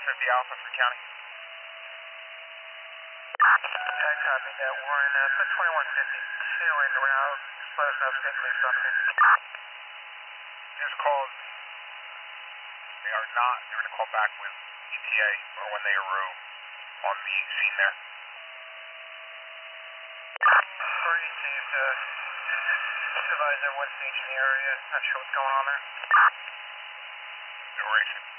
50 Alpha for county. I copy that. We're in 2152 en route. Just let us know if state police on me. Just called. They are not. They're going to call back when ETA or when they arrive on the scene there. 32's supervisor, one stage in the area. Not sure what's going on there. They're racing.